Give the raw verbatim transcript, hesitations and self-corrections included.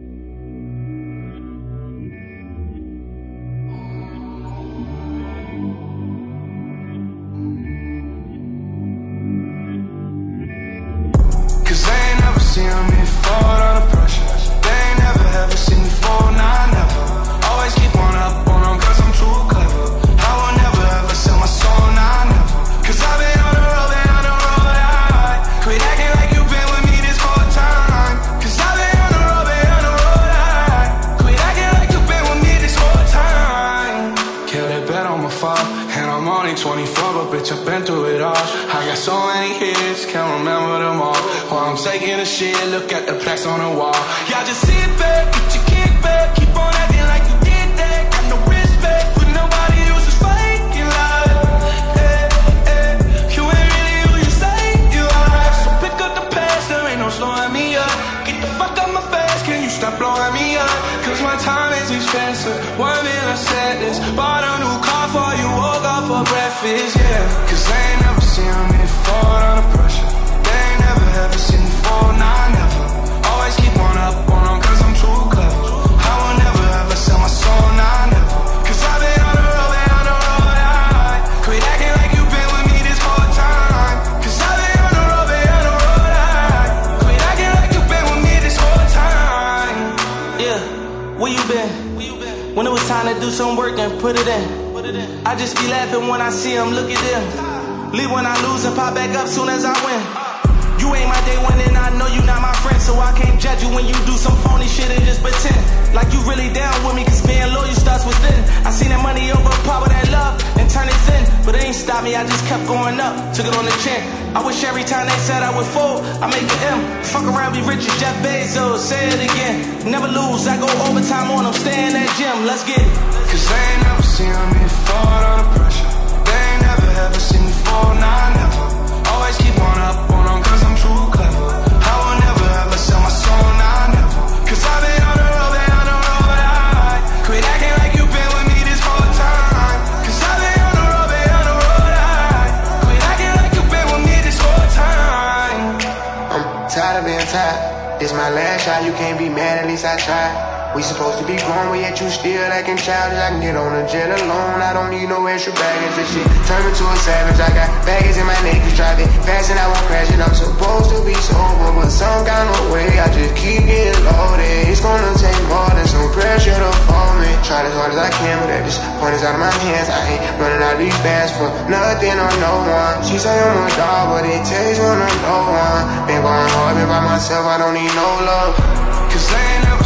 Cause they ain't never seen me fall under pressure. They ain't never ever seen me fall, nah, never. Always keep on up on them cause I'm too clever. I will never ever sell my soul, nah, never. Cause I've been on the road, been on the road, I quit acting like you've been with me this whole time. Cause I've been on the road, been on the road, I quit acting like you've been with me this whole time. Killed it bet on my fall, and I'm only twenty-four, but bitch, I've been through it all. I got so many hits, can't remember them all. While I'm taking a shit, look at the plaques on the wall. Y'all just sit back, get your kick back, keep on acting like you did that. Got no respect for nobody who's just faking love. Hey, hey, you ain't really who you say you are. So pick up the past, there ain't no slowing me up. Get the fuck out my face, can you stop blowing me up? Cause my time is expensive, one meal I said this. Bought a new car for you, woke up for breakfast, yeah. Cause they ain't never seen me fall under pressure. They ain't never ever seen me fall, nah, never. Always keep on up on them cause I'm too clever. I will never ever sell my soul, nah, never. Cause I've been on the road, been on the road, I quit acting like you've been with me this whole time. Cause I've been on the road, been on the road, I quit acting like you've been with me this whole time. Yeah, where you been? When it was time to do some work and put it in. I just be laughing when I see them, look at them. Leave when I lose and pop back up soon as I win. You ain't my day one and I know you not my friend, so I can't judge you when you do some phony shit and just pretend like you really down with me, cause being loyal starts within. I seen that money overpower that love and turn it thin, but it ain't stopped me, I just kept going up, took it on the chin. I wish every time they said I would fold, I make an M. Fuck around, be rich as Jeff Bezos, say it again. Never lose, I go overtime on them, stay in that gym, let's get it. Cause they ain't never seen me fall under pressure. They ain't never ever seen me fall, nah, never. Always keep on up on them cause I'm too clever. I will never ever sell my soul, nah, never. Cause I've been on the road, been on the road, I quit acting like you've been with me this whole time. Cause I've been on the road, been on the road, I quit acting like you've been with me this whole time. I'm tired of being tired. This my last shot, you can't be mad, at least I tried. We supposed to be grown, but yet you still acting childish. I can get on the jet alone, I don't need no extra baggage. This shit turned me to a savage. I got baggage in my neck, you drive it fast and I won't crash it. I'm supposed to be sober, but some kind of way I just keep getting loaded. It's gonna take more than some pressure to fall me. Try as hard as I can, but at this point it's out of my hands. I ain't running out of these bands for nothing or no one. She say I'm a dog, but it takes one to know one. Been going hard, been by myself, I don't need no love. Cause they ain't never